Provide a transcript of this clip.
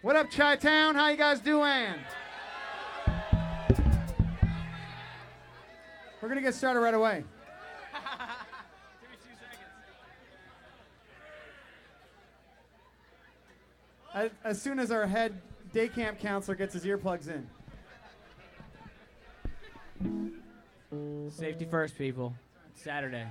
What up, Chi-Town? How you guys doing? We're going to get started right away. Give me 2 seconds. As soon as our head day camp counselor gets his earplugs in. Safety first, people. It's Saturday.